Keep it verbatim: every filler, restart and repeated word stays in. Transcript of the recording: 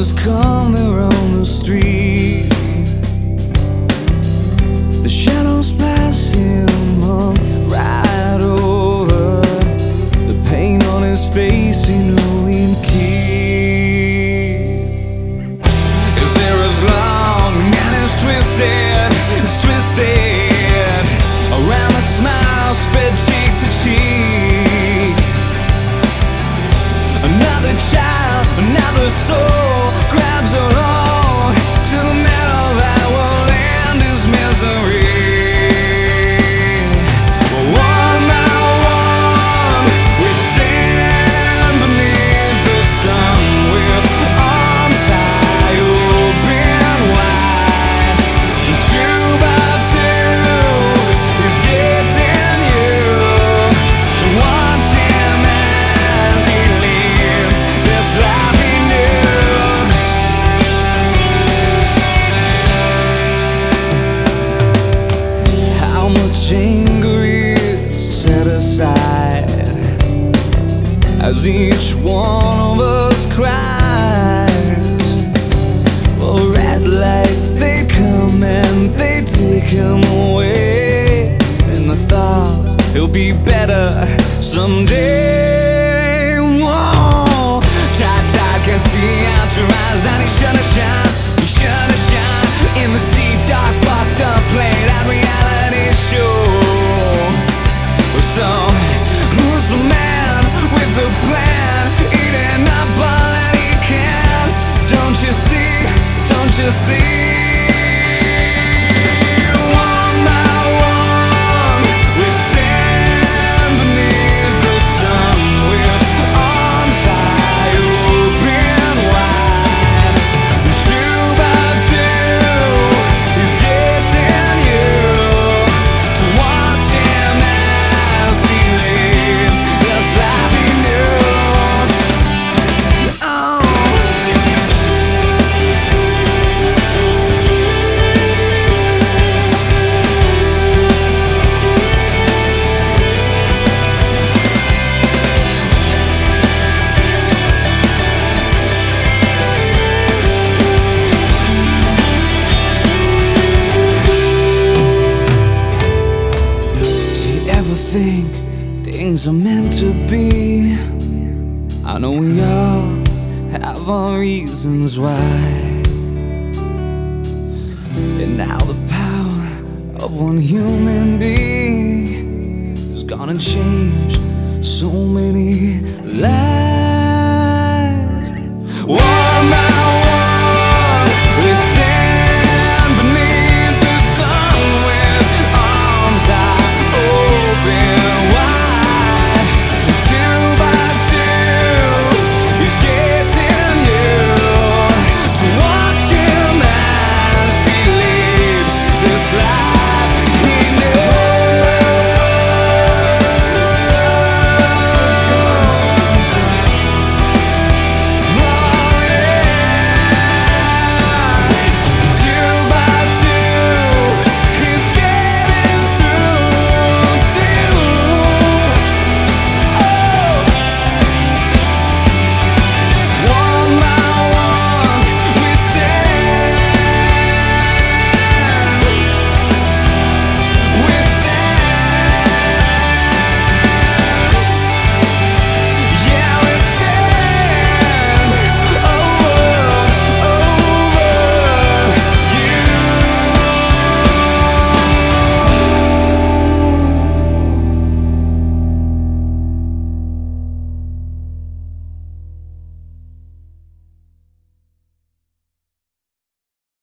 is coming around the street. The shadows pass him on right over. The pain on his face, you know he'd keep. His hair is long and it's twisted, it's twisted around the smile, spread cheek to cheek. Another child, another soul grabs her own to the metal that will end his misery. One by one, we stand beneath the sun with arms high, open wide. Two by two, he's getting you to watch him as he leaves this life he knew. How much anger is set aside as each one of us cries. Well, red lights, they come and they take him away, and the thoughts, he'll be better someday. Whoa. Tight, tight, can see out your eyes that he should have shine, he should have shine in this deep, dark, fucked up, played out reality show. So, who's the man with the plan, eating up all that he can? Don't you see, don't you see? One by one, we stand beneath the sun with arms high, open wide. Two by two, he's getting you to watch him as he lives this life he knew. Oh. Do you ever think things are meant to be? I know we all have our reasons why, and now the power of one human being is gonna change so many lives. One by